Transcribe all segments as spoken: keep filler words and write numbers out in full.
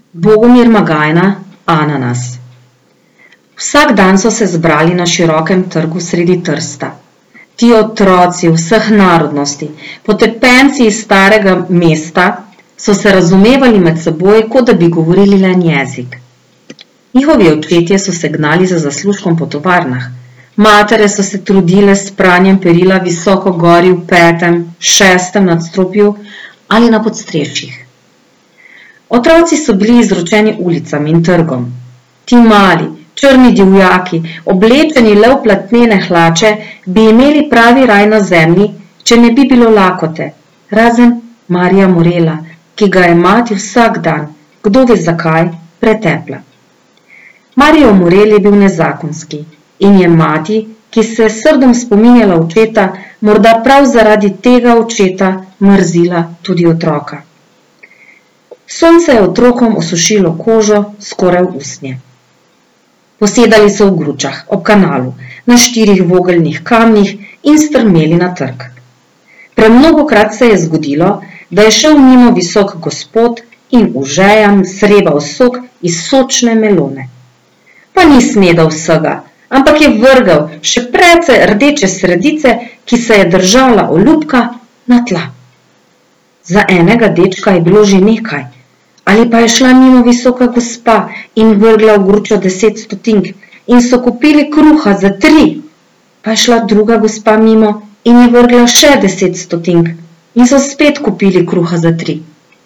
Bogomir Magajna, ananas. Vsak dan so se zbrali na širokem trgu sredi Trsta. Ti otroci vseh narodnosti, potepenci iz starega mesta, so se razumevali med seboj, kot da bi govorili len jezik. Njihovi očetje so se gnali za zaslužkom po tovarnah. Matere so se trudile s pranjem perila visoko gori v petem, šestem nadstropju ali na podstrešjih. Otroci so bili izročeni ulicam in trgom. Ti mali, črni divjaki, oblečeni le v platnene hlače, bi imeli pravi raj na zemlji, če ne bi bilo lakote, razen Marija Morela, ki ga je mati vsak dan, kdo ve zakaj, pretepla. Marijo Morel je bil nezakonski in je mati, ki se je srdom spominjala očeta, morda prav zaradi tega očeta mrzila tudi otroka. Sonce je otrokom osušilo kožo skoraj v usnje. Posedali so v gručah, ob kanalu, na štirih vogelnih kamnih in strmeli na trg. Premnogokrat se je zgodilo, da je šel mimo visok gospod in v žejam srebal sok iz sočne melone. Pa ni snedal vsega, ampak je vrgel še precej rdeče sredice, ki se je držala olupka, na tla. Za enega dečka je bilo že nekaj, ali pa je šla mimo visoka gospa in vrgla v gručo deset stotink in so kupili kruha za tri, pa je šla druga gospa mimo in je vrgla še deset stotink in so spet kupili kruha za tri.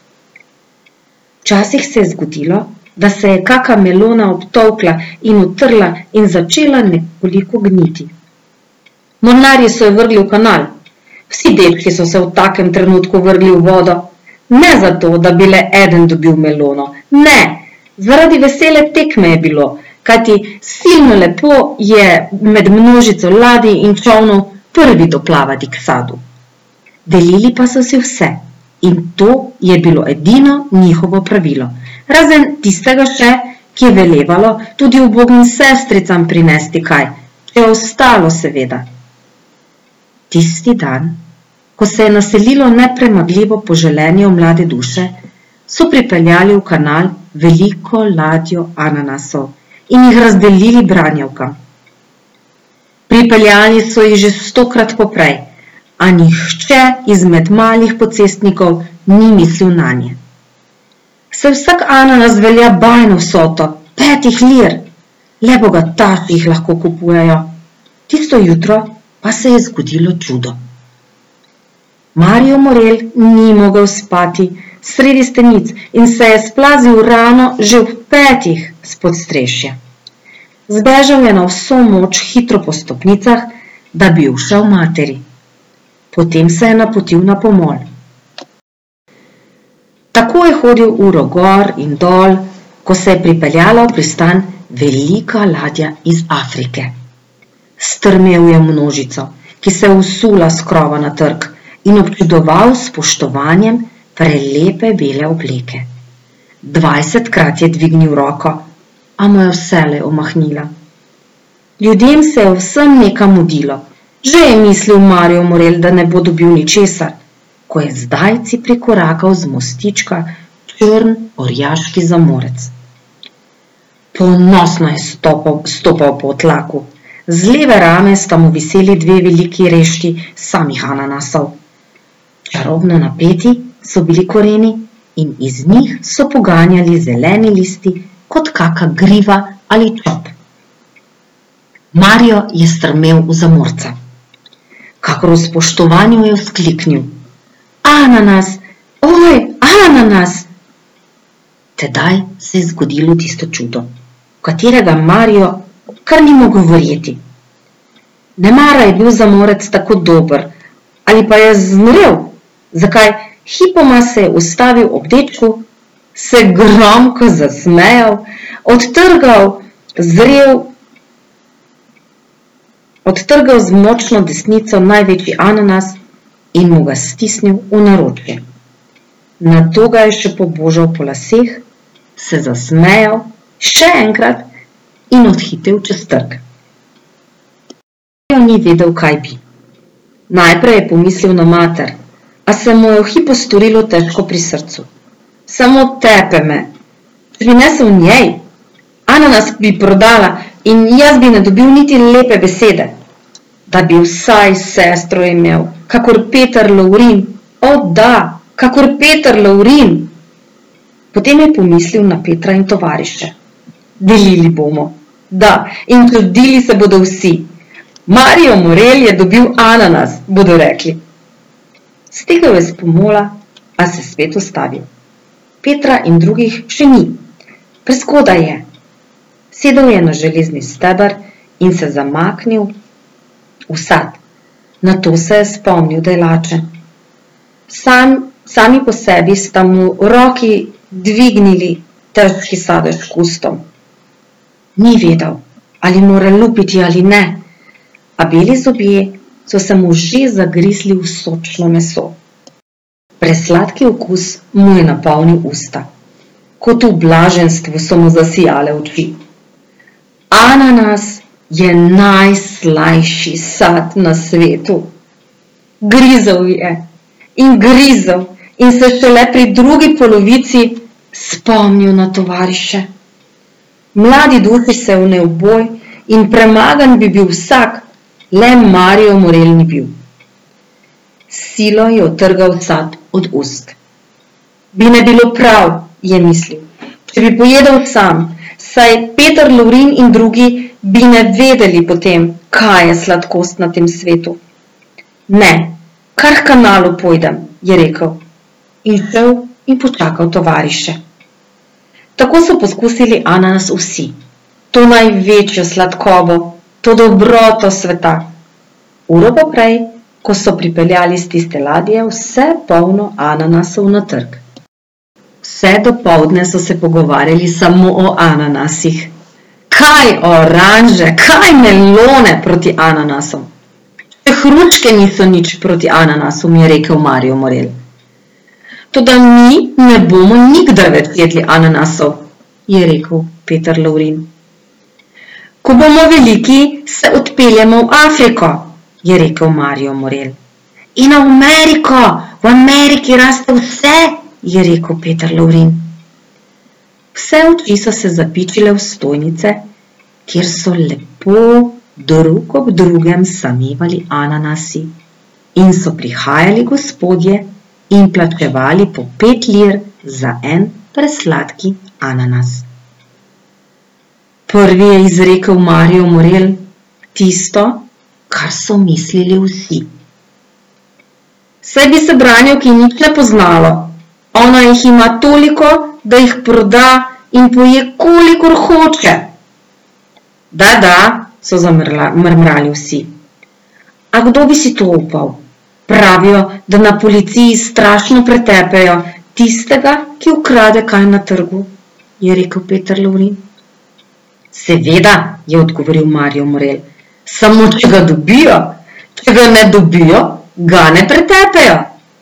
Včasih se je zgodilo, da se je kaka melona obtolkla in utrla in začela nekoliko gniti. Mornarji so jo vrgli v kanal. Vsi dečki so se v takem trenutku vrgli v vodo. Ne zato, da bi le eden dobil melono. Ne, zaradi vesele tekme je bilo, kajti silno lepo je med množico ladij in čolnov prvi doplavati k sadu. Delili pa so si vse in to je bilo edino njihovo pravilo. Razen tistega še, ki je velevalo tudi ubogim sestricam prinesti kaj, če je ostalo seveda. Tisti dan, ko se je naselilo nepremagljivo poželenje mlade duše, so pripeljali v kanal veliko ladjo ananasov in jih razdelili branjevkam. Pripeljali so jih že stokrat poprej, a nihče izmed malih pocestnikov ni mislil nanje. Se vsak ananas velja bajno vsoto, petih lir, le bogataši jih lahko kupujejo. Tisto jutro pa se je zgodilo čudo. Marijo Morel ni mogel spati sredi stenic in se je splazil rano že v petih s podstrešja. Zbežal je na vso moč hitro po stopnicah, da bi ušel materi. Potem se je napotil na pomol. Tako je hodil uro gor in dol, ko se je pripeljala v pristan velika ladja iz Afrike. Strmel je množico, ki se je usula s krova na trg in občudoval s spoštovanjem prelepe bele obleke. Dvajsetkrat je dvignil roko, a mu je vselej omahnila. Ljudem se je vsem nekam mudilo. Že je mislil Marijo Morel, da ne bo dobil ničesar, ko je zdajci prikorakal z mostička črn orjaški zamorec. Ponosno je stopal, stopal po tlaku. Z leve rame sta mu viseli dve veliki reški samih ananasov. Čarobno napeti so bili koreni in iz njih so poganjali zeleni listi kot kaka griva ali čop. Marijo je strmel v zamorca. Kakor v spoštovanju je vzkliknil: Ananas, oj, ananas! Tedaj se je zgodilo tisto čudo, v katerega Marijo kar ni mogel verjeti. Nemara je bil zamorec tako dober, ali pa je znorel, zakaj hipoma se je ustavil ob dečku, se gromko zasmejal, odtrgal zrel, odtrgal z močno desnico največji ananas in mu ga stisnil v naročje. Nato ga je še pobožal po laseh, se zasmejal še enkrat in odhitel čez trg. Ni vedel, kaj bi. Najprej je pomislil na mater, a se mu je v hipu storilo težko pri srcu. Samo tepe me, če bi nesel njej, ananas bi prodala in jaz bi ne dobil niti lepe besede. Da bi vsaj sestro imel, kakor Peter Lovrin. O da, kakor Peter Lovrin. Potem je pomislil na Petra in tovariše. Delili bomo. Da, in čudili se bodo vsi. Mario Morel je dobil ananas, bodo rekli. Stekel je s pomola, a se spet ustavil. Petra in drugih še ni. Prezgodaj je. Sedel je na železni steber in se zamaknil v sad. Nato se je spomnil, da je lačen. Sam, sami po sebi sta mu roki dvignili težki sadež kustom. Ni vedel, ali mora lupiti ali ne, a beli zobje so se mu že zagrizli v sočno meso. Presladki okus mu je napolnil usta. Kot v blaženstvu so mu zasijale oči. Ananas je najslajši sad na svetu. Grizel je in grizel in se šele pri drugi polovici spomnil na tovariše. Mladi duši se vnel boj in premagan bi bil vsak, le Mario Morel ni bil. Silo je otrgal sad od ust. Bi ne bilo prav, je mislil, če bi pojedel sam, saj Peter Lovrin in drugi bi ne vedeli potem, kaj je sladkost na tem svetu. Ne, kar k kanalu pojdem, je rekel, in šel in počakal tovariše. Tako so poskusili ananas vsi, to največjo sladkobo, to dobroto sveta. Uro poprej, ko so pripeljali z tiste ladje vse polno ananasov na trg. Vse dopoldne so se pogovarjali samo o ananasih. Kaj oranže, kaj melone proti ananasom. Te hručke niso nič proti ananasom, je rekel Mario Morel. Toda mi ne bomo nikdar več jedli ananasov, je rekel Peter Lovrin. Ko bomo veliki, se odpeljemo v Afriko, je rekel Mario Morel. In v Ameriko, v Ameriki raste vse, je rekel Peter Lovrin. Vse oči so se zapičile v stojnice, kjer so lepo drug ob drugem samevali ananasi in so prihajali gospodje in plačevali po pet lir za en presladki ananas. Prvi je izrekel Mario Morel tisto, kar so mislili vsi. Saj bi se branjevki nič ne poznalo. Ona jih ima toliko, da jih proda in poje, kolikor hoče. Da, da, so zamrmrali vsi. A kdo bi si to upal? Pravijo, da na policiji strašno pretepejo tistega, ki ukrade kaj na trgu, je rekel Peter Lovrin. Seveda, je odgovoril Mario Morel, samo če ga dobijo, če ga ne dobijo, ga ne pretepejo.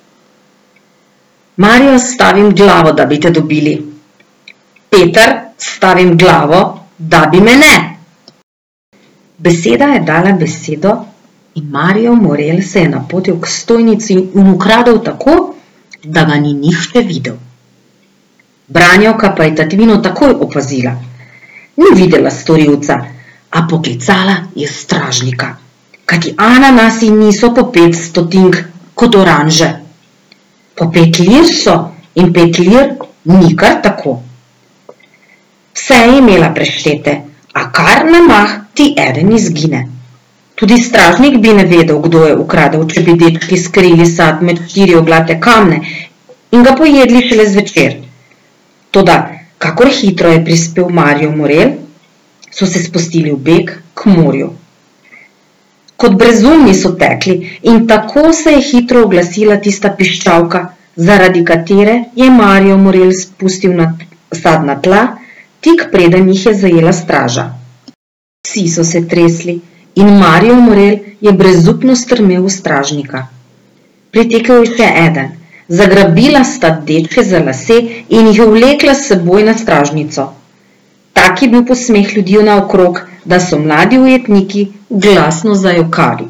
Mario, stavim glavo, da bi te dobili. Peter, stavim glavo, da bi me ne. Beseda je dala besedo in Mario Morel se je napotil k stojnici in ukradel tako, da ga ni nihče videl. Branjevka pa je tatvino takoj opazila. Ni videla storilca, a poklicala je stražnika, kajti ananasi niso po pet stotink kot oranže. Po pet lir so in pet lir ni kar tako. Vse je imela preštete, a kar na mah ti eden izgine. Tudi stražnik bi ne vedel, kdo je ukradel, če bi dečki skrili sad med štiri oglate kamne in ga pojedli šele zvečer. Toda, kakor hitro je prispel Mario Morel, so se spustili v beg k morju. Kot brezumni so tekli in tako se je hitro oglasila tista piščalka, zaradi katere je Mario Morel spustil na sad na tla, tik preden jih je zajela straža. Vsi so se tresli in Mario Morel je brezupno strmel v stražnika. Pritekel je še eden, zagrabila sta dečke za lase in jih vlekla s seboj na stražnico. Tak je bil posmeh ljudi naokrog, da so mladi ujetniki glasno zajokali.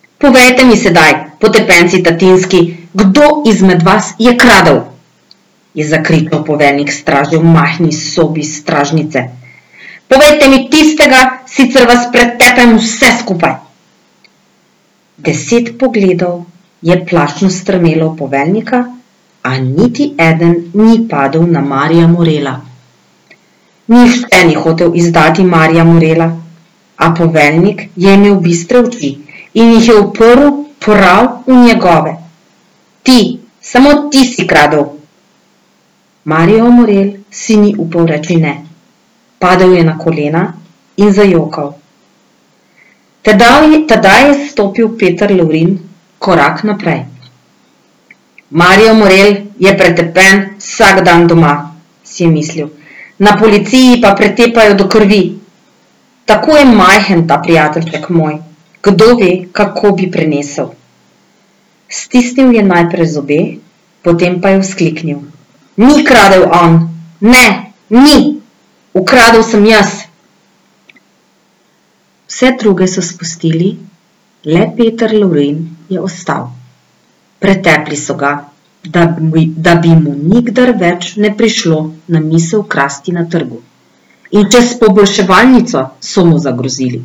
Povejte mi sedaj, potepenci tatinski, kdo izmed vas je kradel? je zakričal poveljnik straže v majhni sobi stražnice. Povejte mi tistega, sicer vas pretepem vse skupaj. Deset pogledov je plašno strmelo v poveljnika, a niti eden ni padel na Marija Morela. Nihče ni hotel izdati Marija Morela, a poveljnik je imel bistre oči in jih je uprl prav v njegove. Ti, samo ti si kradel. Marijo Morel si ni upal reči ne. Padel je na kolena in zajokal. Tedaj, tedaj je stopil Peter Lovrin korak naprej. Marijo Morel je pretepen vsak dan doma, si je mislil. Na policiji pa pretepajo do krvi. Tako je majhen ta prijateljček moj. Kdo ve, kako bi prenesel. Stisnil je najprej zobe, potem pa je vzkliknil. Ni kradel on. Ne, ni. Ukradel sem jaz. Vse druge so spustili, le Peter Lovrin je ostal. Pretepli so ga, da bi, da bi mu nikdar več ne prišlo na misel krasti na trgu. In čez poboljševalnico so mu zagrozili.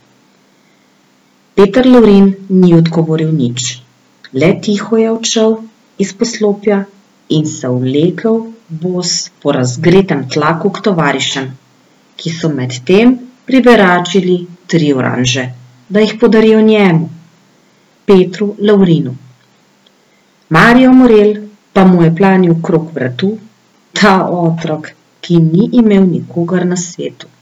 Peter Lovrin ni odgovoril nič, le tiho je odšel iz poslopja in se vlekel bos po razgretem tlaku k tovarišem, ki so medtem priberačili tri oranže, da jih podarijo njemu, Petru Lovrinu. Marijo Morel pa mu je planil krog vratu, ta otrok, ki ni imel nikogar na svetu.